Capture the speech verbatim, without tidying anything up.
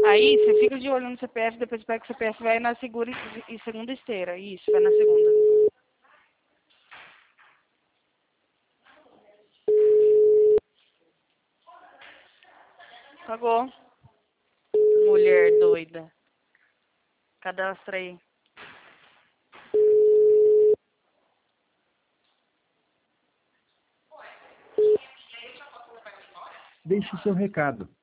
Aí você fica de olho no C P F, depois pega o C P F e vai na segura e, e segunda esteira. Isso, vai na segunda. Pagou. Mulher doida. Cadastra aí. Deixe seu recado.